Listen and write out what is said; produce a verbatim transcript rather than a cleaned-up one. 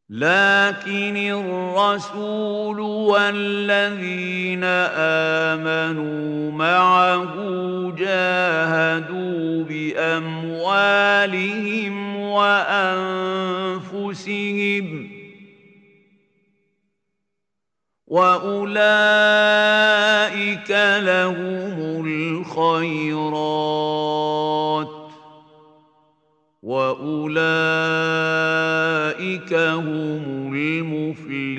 لكن الرسول والذين آمنوا معه جاهدوا بأموالهم وأنفسهم وأولئك لهم الخيرات وأولئك هم المفلحون